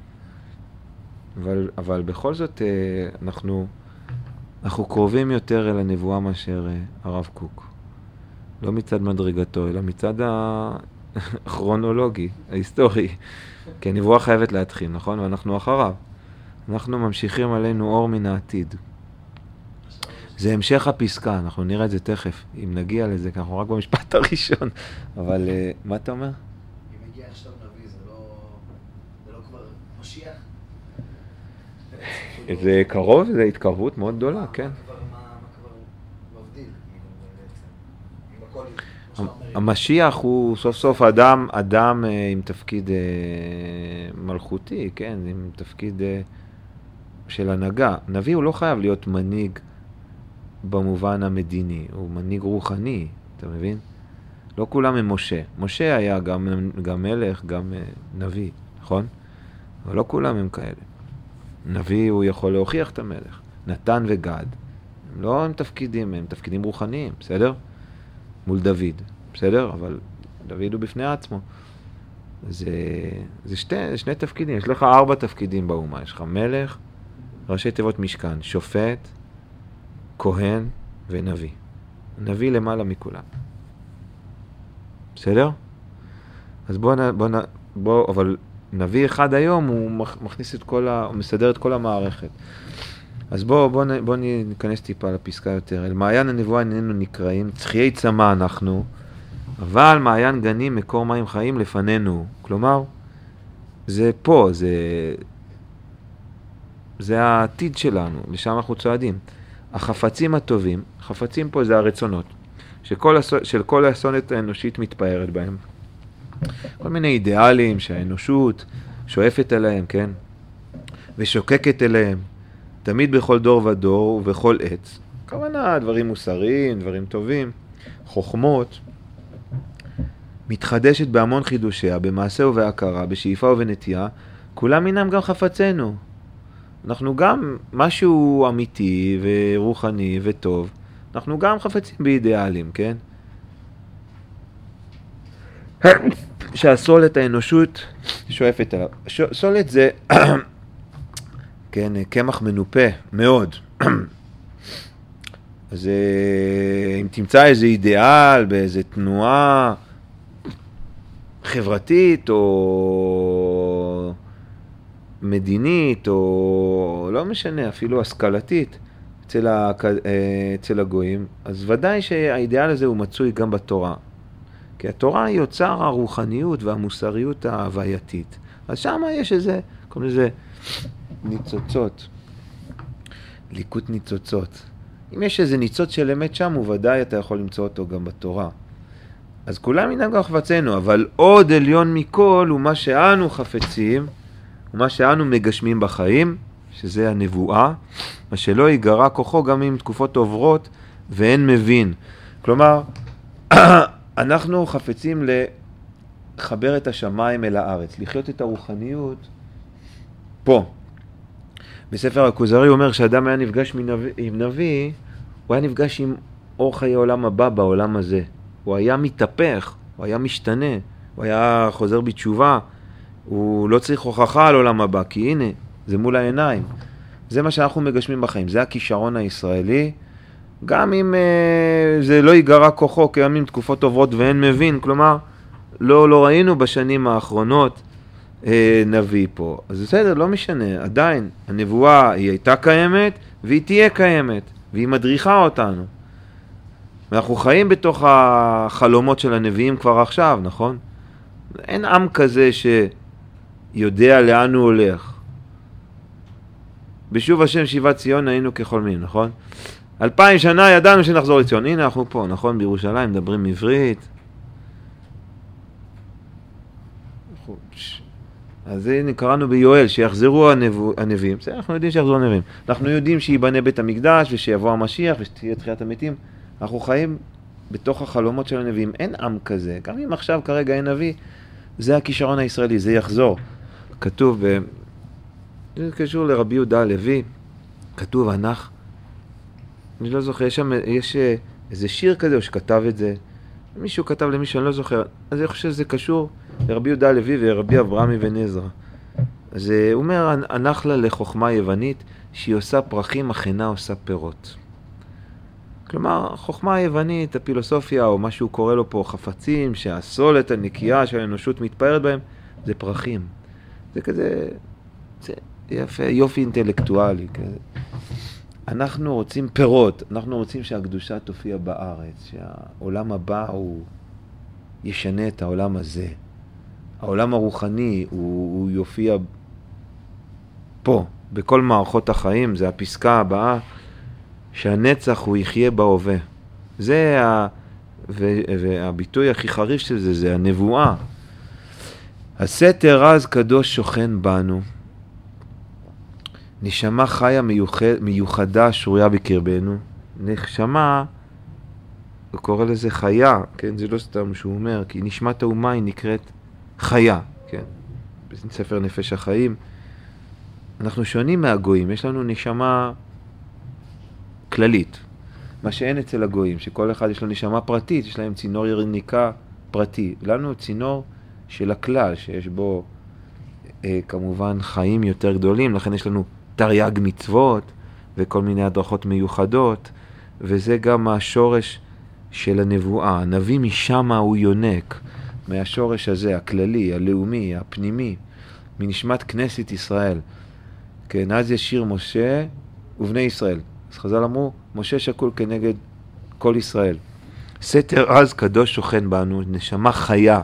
A: אבל, אבל בכל זאת, אנחנו, אנחנו קרובים יותר אל הנבואה מאשר הרב קוק. לא מצד מדרגתו, אלא מצד כרונולוגי, ההיסטורי. כי הנבואה חייבת להתחיל, נכון? ואנחנו אחריו. אנחנו ממשיכים עלינו אור מן העתיד. זה המשך הפסקה, אנחנו נראה את זה תכף, אם נגיע לזה, כי אנחנו רק במשפט הראשון. אבל uh, מה אתה אומר?
C: אם הגיע עכשיו נביא, זה לא, זה לא כבר משיח?
A: זה קרוב, זה התקרבות מאוד גדולה, כן.
C: מה כבר, מה כבר מבדיל? אם הכל...
A: המשיח הוא סוף סוף אדם, אדם עם תפקיד מלכותי, כן, עם תפקיד של הנהגה. נביא הוא לא חייב להיות מנהיג במובן המדיני, הוא מנהיג רוחני, אתה מבין? לא כולם הם משה. משה היה גם, גם מלך, גם נביא, נכון? אבל לא כולם הם כאלה. נביא הוא יכול להוכיח את המלך. נתן וגד. הם לא הם תפקידים, הם תפקידים רוחניים, בסדר? מול דוד, בסדר? אבל דוד הוא בפני עצמו. זה, זה שתי, שני תפקידים. יש לך ארבע תפקידים באומה. יש לך מלך, ראשי תיבות משכן, שופט, כהן ונביא. נביא למעלה מכולם. בסדר? אז בוא, בוא, בוא, אבל נביא אחד היום הוא מכניס את כל ה... הוא מסדר את כל המערכת. אז בוא, בוא, בוא ניכנס טיפה לפסקה יותר. אל מעיין הנבואה איננו נקראים, צחיי צמא אנחנו, אבל מעיין גנים מקור מים חיים לפנינו. כלומר, זה פה, זה, זה העתיד שלנו, לשם אנחנו צועדים. החפצים הטובים, חפצים פה זה הרצונות, שכל, של כל האסונת האנושית מתפארת בהם. כל מיני אידיאלים שהאנושות שואפת אליהם, כן? ושוקקת אליהם. תמיד בכל דור ודור ובכל עץ. כוונה, דברים מוסריים, דברים טובים, חוכמות. מתחדשת בהמון חידושיה, במעשה ובהכרה, בשאיפה ובנטייה, כולם אינם גם חפצנו. אנחנו גם משהו אמיתי ורוחני וטוב. אנחנו גם חפצים באידיאלים, כן? שהסולת האנושות שואפת עליו. סולת זה... כן, קמח מנופה, מאוד. אז אם תמצא איזה אידיאל, באיזה תנועה חברתית או מדינית, או לא משנה, אפילו השכלתית, אצל, ה... אצל הגויים, אז ודאי שהאידיאל הזה הוא מצוי גם בתורה. כי התורה היא יוצר הרוחניות והמוסריות ההווייתית. אז שם יש איזה, קוראים לזה, ניצוצות, ליקוט ניצוצות. אם יש איזה ניצוץ של אמת שם, הוא ודאי אתה יכול למצוא אותו גם בתורה. אז כולם אינם גם חפצנו, אבל עוד עליון מכל הוא מה שאנו חפצים, ומה שאנו מגשמים בחיים, שזה הנבואה, מה שלא ייגרע כוחו גם עם תקופות עוברות ואין מבין. כלומר, אנחנו חפצים לחבר את השמיים אל הארץ, לחיות את הרוחניות פה. בספר הכוזרי הוא אומר שאדם היה נפגש עם נביא, הוא היה נפגש עם אור חיי עולם הבא בעולם הזה. הוא היה מתהפך, הוא היה משתנה, הוא היה חוזר בתשובה, הוא לא צריך הוכחה על עולם הבא, כי הנה, זה מול העיניים. זה מה שאנחנו מגשמים בחיים, זה הכישרון הישראלי, גם אם uh, זה לא ייגרע כוחו, גם אם תקופות עוברות ואין מבין, כלומר, לא, לא ראינו בשנים האחרונות אה, נביא פה. אז בסדר, לא משנה, עדיין, הנבואה היא הייתה קיימת, והיא תהיה קיימת, והיא מדריכה אותנו. ואנחנו חיים בתוך החלומות של הנביאים כבר עכשיו, נכון? אין עם כזה שיודע לאן הוא הולך. בשוב השם שיבת ציון היינו כחולמים, נכון? אלפיים שנה ידענו שנחזור לציון. הנה אנחנו פה, נכון? בירושלים מדברים עברית. אז הנה קראנו ביואל שיחזרו הנביאים. בסדר, אנחנו יודעים שיחזרו הנביאים. אנחנו יודעים שיבנה בית המקדש ושיבוא המשיח ושתהיה תחיית המתים. אנחנו חיים בתוך החלומות של הנביאים. אין עם כזה. גם אם עכשיו כרגע אין נביא, זה הכישרון הישראלי, זה יחזור. כתוב, ב... זה קשור לרבי יהודה הלוי, כתוב הנח, אני לא זוכר, יש שם, יש איזה שיר כזה, או שכתב את זה, מישהו כתב למישהו, אני לא זוכר, אז אני חושב שזה קשור לרבי יהודה הלוי ורבי אברהם אבן עזרא. אז הוא אומר, הנח לה לחוכמה יוונית, שהיא עושה פרחים, אך אינה עושה פירות. כלומר, חוכמה היוונית, הפילוסופיה, או מה שהוא קורא לו פה, חפצים, שהסולת הנקייה של האנושות מתפארת בהם, זה פרחים. זה כזה, זה יפה, יופי אינטלקטואלי. כזה. אנחנו רוצים פירות, אנחנו רוצים שהקדושה תופיע בארץ, שהעולם הבא הוא ישנה את העולם הזה. העולם הרוחני הוא, הוא יופיע פה, בכל מערכות החיים, זה הפסקה הבאה, שהנצח הוא יחיה בהווה. זה ה... ו... והביטוי הכי חריף של זה, זה הנבואה. הסתר אז קדוש שוכן בנו, נשמה חיה מיוחד... מיוחדה שרויה בקרבנו. נשמה, הוא קורא לזה חיה, כן? זה לא סתם שהוא אומר, כי נשמת האומה היא נקראת חיה, כן? בספר נפש החיים. אנחנו שונים מהגויים, יש לנו נשמה כללית, מה שאין אצל הגויים, שכל אחד יש לו נשמה פרטית, יש להם צינור יניקה פרטי. לנו צינור של הכלל, שיש בו אה, כמובן חיים יותר גדולים, לכן יש לנו תרי"ג מצוות וכל מיני הדרכות מיוחדות, וזה גם השורש של הנבואה. הנביא משם הוא יונק, מהשורש הזה, הכללי, הלאומי, הפנימי, מנשמת כנסת ישראל. כן, אז יש שיר משה ובני ישראל. אז חז"ל אמרו, משה שקול כנגד כל ישראל. סתר אז קדוש שוכן בנו, נשמה חיה.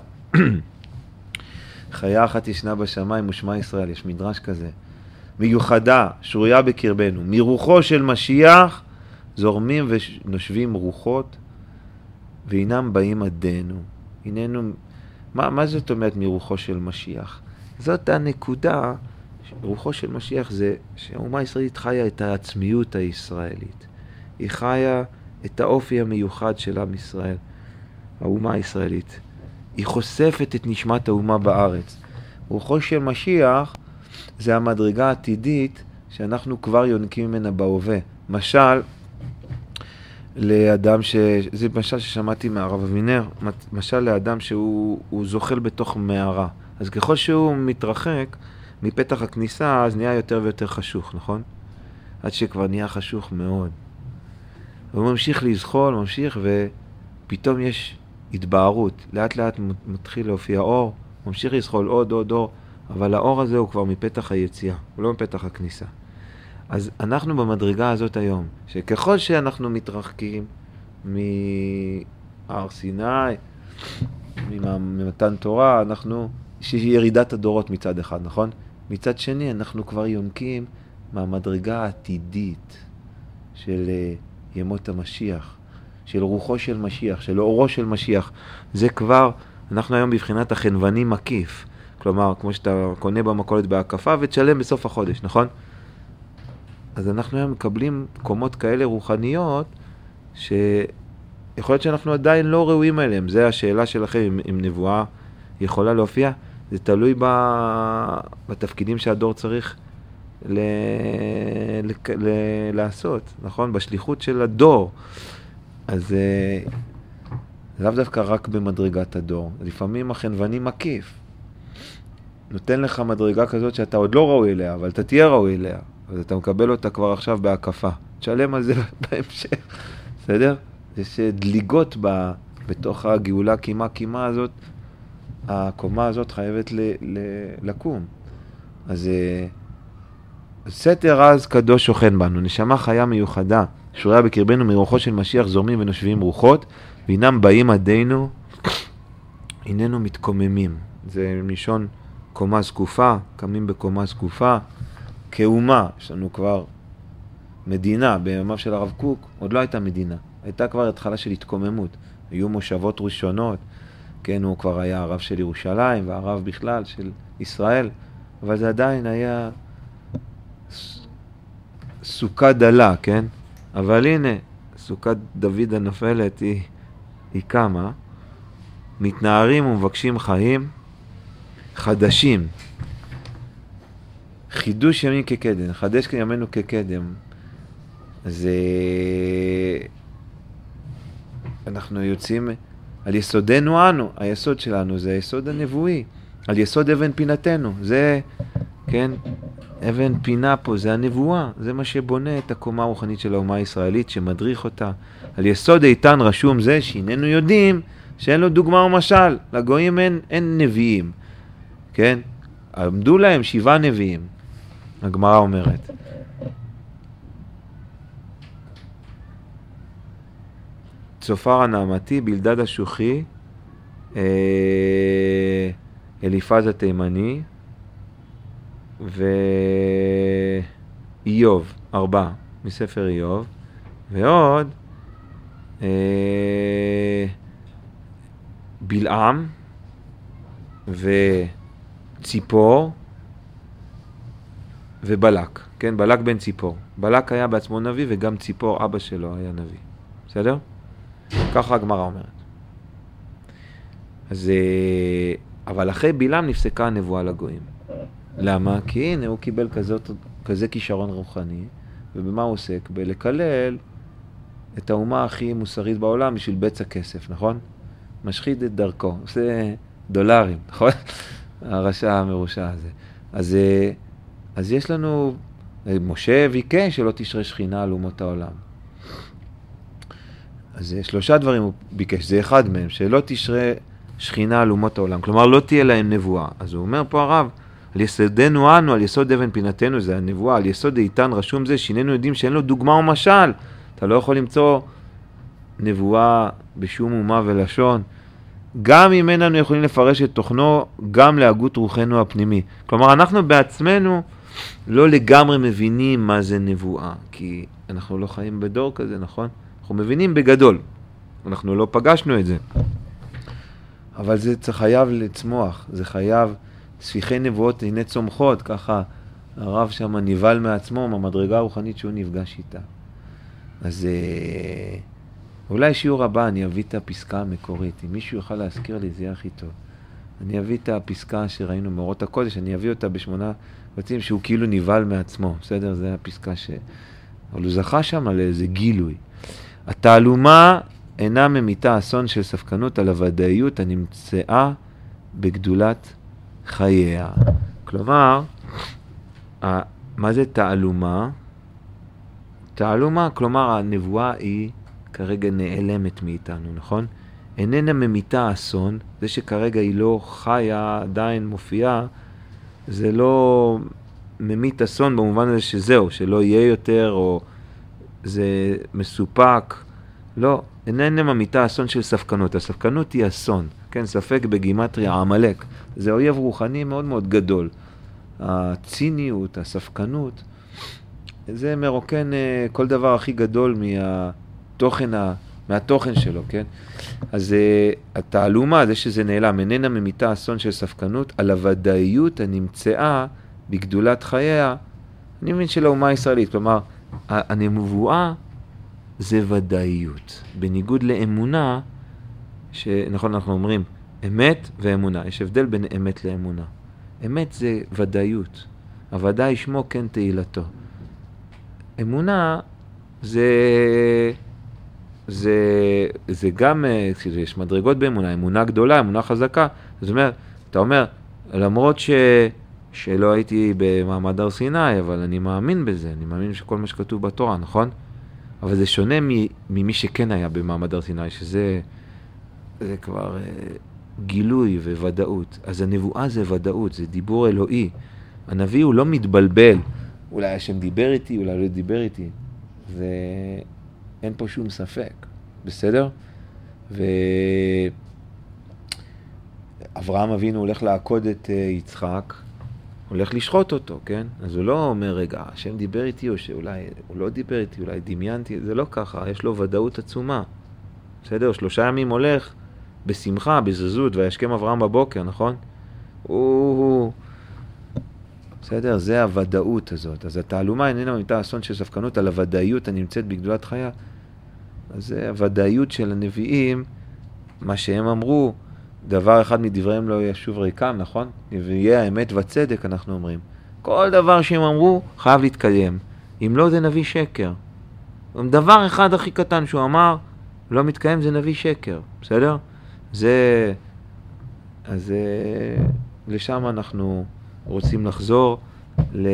A: חיה אחת ישנה בשמיים ושמה ישראל, יש מדרש כזה. מיוחדה, שרויה בקרבנו. מרוחו של משיח זורמים ונושבים רוחות, והינם באים עדינו. הננו, מה, מה זאת אומרת מרוחו של משיח? זאת הנקודה, רוחו של משיח זה שהאומה הישראלית חיה את העצמיות הישראלית. היא חיה את האופי המיוחד של עם ישראל, האומה הישראלית. היא חושפת את נשמת האומה בארץ. רוחו של משיח זה המדרגה העתידית שאנחנו כבר יונקים ממנה בהווה. משל, לאדם ש... זה משל ששמעתי מהרב אבינר, משל לאדם שהוא זוחל בתוך מערה. אז ככל שהוא מתרחק מפתח הכניסה, אז נהיה יותר ויותר חשוך, נכון? עד שכבר נהיה חשוך מאוד. הוא ממשיך לזחול, ממשיך, ופתאום יש התבהרות. לאט לאט מתחיל להופיע אור, ממשיך לזחול עוד עוד עוד, אבל האור הזה הוא כבר מפתח היציאה, הוא לא מפתח הכניסה. אז אנחנו במדרגה הזאת היום, שככל שאנחנו מתרחקים מהר סיני, ממתן תורה, אנחנו, שהיא ירידת הדורות מצד אחד, נכון? מצד שני, אנחנו כבר יונקים מהמדרגה העתידית של ימות המשיח, של רוחו של משיח, של אורו של משיח. זה כבר, אנחנו היום בבחינת החנווני מקיף. כלומר, כמו שאתה קונה במכולת בהקפה ותשלם בסוף החודש, נכון? אז אנחנו היום מקבלים קומות כאלה רוחניות, שיכול להיות שאנחנו עדיין לא ראויים אליהם. זה השאלה שלכם, אם, אם נבואה יכולה להופיע. זה תלוי ב... בתפקידים שהדור צריך ל... ל... ל... לעשות, נכון? בשליחות של הדור. אז לאו דווקא רק במדרגת הדור. לפעמים החנווני מקיף. נותן לך מדרגה כזאת שאתה עוד לא ראוי אליה, אבל אתה תהיה ראוי אליה. אז אתה מקבל אותה כבר עכשיו בהקפה. תשלם על זה בהמשך. בסדר? יש דליגות ב... בתוך הגאולה קימה קימה הזאת. הקומה הזאת חייבת ל... ל... לקום. אז סתר אז קדוש שוכן בנו. נשמה חיה מיוחדה. שרויה בקרבנו מרוחו של משיח זורמים ונושבים רוחות. והינם באים עדינו. הננו מתקוממים. זה מלשון קומה זקופה. קמים בקומה זקופה. כאומה, יש לנו כבר מדינה, בימיו של הרב קוק, עוד לא הייתה מדינה, הייתה כבר התחלה של התקוממות, היו מושבות ראשונות, כן, הוא כבר היה הרב של ירושלים, והרב בכלל של ישראל, אבל זה עדיין היה סוכה דלה, כן, אבל הנה, סוכת דוד הנופלת היא, היא קמה, מתנערים ומבקשים חיים חדשים, חידוש ימים כקדם, חדש ימינו כקדם. אז אנחנו יוצאים על יסודנו אנו, היסוד שלנו זה היסוד הנבואי, על יסוד אבן פינתנו, זה, כן, אבן פינה פה, זה הנבואה, זה מה שבונה את הקומה הרוחנית של האומה הישראלית, שמדריך אותה. על יסוד איתן רשום זה שהננו יודעים שאין לו דוגמה ומשל, לגויים אין, אין נביאים, כן? עמדו להם שבעה נביאים, הגמרא אומרת. צופר הנעמתי, בלדד השוחי, אה, אליפז התימני, ואיוב, ארבע, מספר איוב, ועוד אה, בלעם וציפור ובלק, כן, בלק בן ציפור. בלק היה בעצמו נביא וגם ציפור אבא שלו היה נביא. בסדר? ככה הגמרא אומרת. אז, אבל אחרי בלעם נפסקה הנבואה לגויים. למה? כי הנה הוא קיבל כזאת, כזה כישרון רוחני, ובמה הוא עוסק? בלקלל את האומה הכי מוסרית בעולם בשביל בצע כסף, נכון? משחית את דרכו, עושה דולרים, נכון? הרשע המרושע הזה. אז, אז יש לנו, משה ביקש שלא תשרה שכינה על אומות העולם. אז שלושה דברים הוא ביקש, זה אחד מהם, שלא תשרה שכינה על אומות העולם, כלומר לא תהיה להם נבואה. אז הוא אומר פה הרב, על יסודנו אנו, על יסוד אבן פינתנו, זה הנבואה, על יסוד איתן רשום זה, שיננו יודעים שאין לו דוגמה ומשל. אתה לא יכול למצוא נבואה בשום אומה ולשון. גם אם אין לנו יכולים לפרש את תוכנו, גם להגות רוחנו הפנימי. כלומר, אנחנו בעצמנו לא לגמרי מבינים מה זה נבואה, כי אנחנו לא חיים בדור כזה, נכון? אנחנו מבינים בגדול. אנחנו לא פגשנו את זה. אבל זה חייב לצמוח, זה חייב, ספיחי נבואות הנה צומחות, ככה הרב שם ניבל מעצמו, מהמדרגה הרוחנית שהוא נפגש איתה. אז אולי שיעור הבא אני אביא את הפסקה המקורית, אם מישהו יוכל להזכיר לי זה יהיה הכי טוב. אני אביא את הפסקה שראינו מאורות הקודש, אני אביא אותה בשמונה רצים שהוא כאילו ניבל מעצמו, בסדר? זה הפסקה ש... אבל הוא זכה שם על איזה גילוי. התעלומה אינה ממיתה אסון של ספקנות על הוודאיות הנמצאה בגדולת חייה. כלומר, מה זה תעלומה? תעלומה, כלומר הנבואה היא כרגע נעלמת מאיתנו, נכון? איננה ממיתה אסון, זה שכרגע היא לא חיה, עדיין מופיעה, זה לא ממית אסון במובן הזה שזהו, שלא יהיה יותר או זה מסופק. לא, איננה ממיתה אסון של ספקנות. הספקנות היא אסון, כן, ספק בגימטריה, עמלק. זה אויב רוחני מאוד מאוד גדול. הציניות, הספקנות, זה מרוקן כל דבר הכי גדול מהתוכן, מהתוכן שלו, כן? אז התעלומה, זה שזה נעלם, איננה ממיתה אסון של ספקנות, על הוודאיות הנמצאה בגדולת חייה, אני מבין של האומה הישראלית, כלומר, הנבואה זה ודאיות, בניגוד לאמונה, שנכון אנחנו אומרים, אמת ואמונה, יש הבדל בין אמת לאמונה. אמת זה ודאיות, הוודאי שמו כן תהילתו. אמונה זה, זה, זה גם, יש מדרגות באמונה, אמונה גדולה, אמונה חזקה. זאת אומרת, אתה אומר, למרות ש, שלא הייתי במעמד הר סיני, אבל אני מאמין בזה, אני מאמין שכל מה שכתוב בתורה, נכון? אבל זה שונה ממי שכן היה במעמד הר סיני, שזה זה כבר גילוי וודאות. אז הנבואה זה ודאות, זה דיבור אלוהי. הנביא הוא לא מתבלבל. אולי השם דיבר איתי, אולי לא דיבר איתי. ואין פה שום ספק. בסדר? ואברהם אבינו הולך לעקוד את יצחק, הולך לשחוט אותו, כן? אז הוא לא אומר, רגע, השם דיבר איתי, או שאולי הוא לא דיבר איתי, אולי דמיינתי, זה לא ככה, יש לו ודאות עצומה. בסדר? שלושה ימים הולך בשמחה, בזזות, וישכם אברהם בבוקר, נכון? הוא... בסדר? זה הוודאות הזאת. אז התעלומה איננה ממיתה אסון של ספקנות על הוודאיות הנמצאת בגדולת חיה. אז זה הוודאיות של הנביאים, מה שהם אמרו, דבר אחד מדבריהם לא ישוב ריקם, נכון? נביאי האמת וצדק, אנחנו אומרים. כל דבר שהם אמרו חייב להתקיים. אם לא, זה נביא שקר. דבר אחד הכי קטן שהוא אמר, לא מתקיים, זה נביא שקר. בסדר? זה... אז לשם אנחנו רוצים לחזור. ל...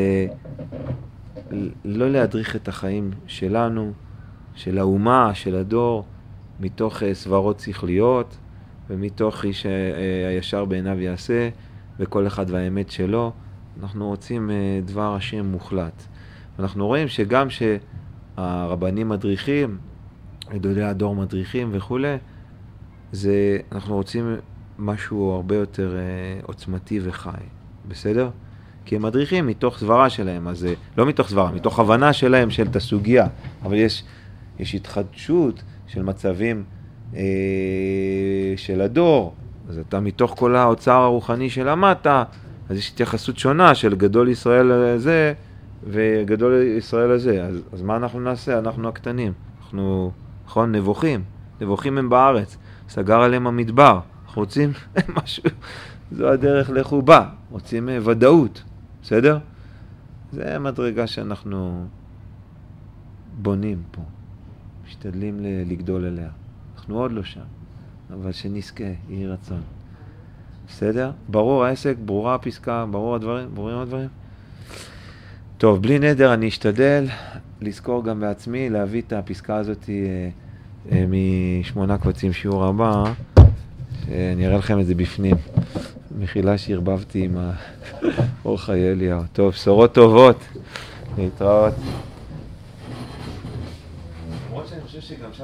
A: לא להדריך את החיים שלנו, של האומה, של הדור, מתוך סברות שכליות, ומתוך איש הישר בעיניו יעשה, וכל אחד והאמת שלו. אנחנו רוצים דבר השם מוחלט. אנחנו רואים שגם שהרבנים מדריכים, גדולי הדור מדריכים וכו', זה, אנחנו רוצים משהו הרבה יותר עוצמתי וחי, בסדר? כי הם מדריכים מתוך סברה שלהם, אז לא מתוך סברה, מתוך הבנה שלהם של את הסוגיה, אבל יש, יש התחדשות של מצבים אה, של הדור, אז אתה מתוך כל האוצר הרוחני של המטה, אז יש התייחסות שונה של גדול ישראל הזה וגדול ישראל הזה, אז, אז מה אנחנו נעשה? אנחנו הקטנים, אנחנו, נכון, נבוכים, נבוכים הם בארץ, סגר עליהם המדבר, אנחנו רוצים משהו, זו הדרך לכו בה, רוצים ודאות, בסדר? זה המדרגה שאנחנו בונים פה, משתדלים לגדול אליה. אנחנו עוד לא שם, אבל שנזכה, יהי רצון. בסדר? ברור העסק, ברורה הפסקה, ברור הדברים, ברורים הדברים? טוב, בלי נדר אני אשתדל לזכור גם בעצמי, להביא את הפסקה הזאת אה, אה, משמונה קבצים שיעור הבא, שאני אראה לכם את זה בפנים. מחילה שהרבבתי עם אור חיי אליהו. טוב, בשורות טובות. להתראות. למרות שאני חושב שגם שם